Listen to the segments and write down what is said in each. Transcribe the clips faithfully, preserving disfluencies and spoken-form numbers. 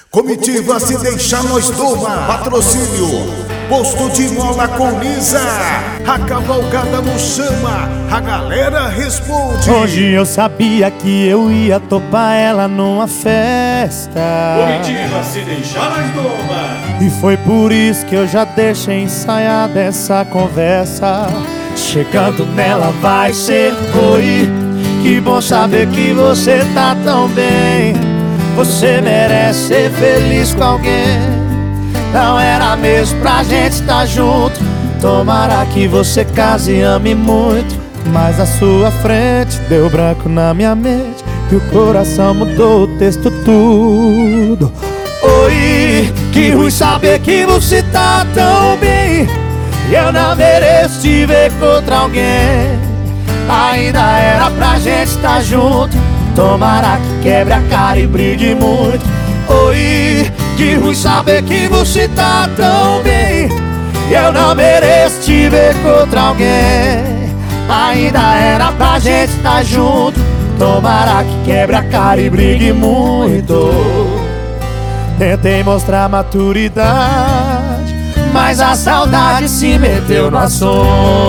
Comitiva Se Deixar Nós Toma. Patrocínio Posto de Mola com Lisa. A cavalgada nos chama, a galera responde. Hoje eu sabia que eu ia topar ela numa festa. Comitiva Se Deixar Nós Toma. E foi por isso que eu já deixei ensaiada essa conversa. Chegando nela vai ser oi. Que bom saber que você tá tão bem. Você merece ser feliz com alguém. Não era mesmo pra gente estar junto. Tomara que você case e ame muito. Mas a sua frente deu branco na minha mente e o coração mudou o texto tudo. Oi, que ruim saber que você tá tão bem. E eu não mereço te ver contra alguém. Ainda era pra gente estar junto. Tomara que quebre a cara e brigue muito. Oi, que ruim saber que você tá tão bem. E eu não mereço te ver contra alguém. Ainda era pra gente estar junto. Tomara que quebre a cara e brigue muito. Tentei mostrar maturidade, mas a saudade se meteu no assunto.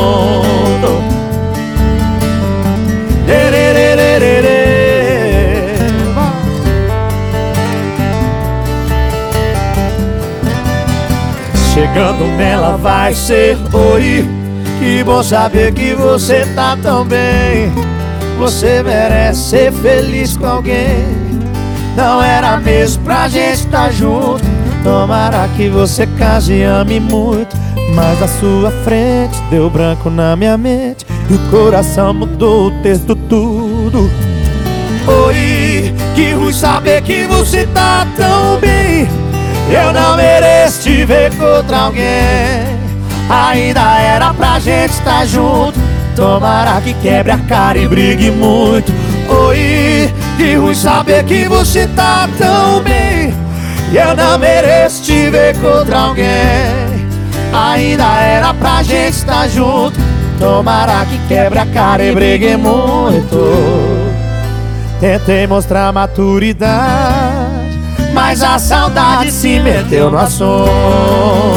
Chegando nela vai ser oi. Que bom saber que você tá tão bem. Você merece ser feliz com alguém. Não era mesmo pra gente estar junto. Tomara que você case e ame muito. Mas a sua frente deu branco na minha mente e o coração mudou o texto tudo. Oi, que ruim saber que você tá tão bem. Eu não mereço te ver contra alguém. Ainda era pra gente estar junto. Tomara que quebre a cara e brigue muito. Oi, que ruim saber que você tá tão bem. E eu não mereço te ver contra alguém. Ainda era pra gente estar junto. Tomara que quebre a cara e brigue muito. Tentei mostrar maturidade, mas a saudade se meteu no assunto.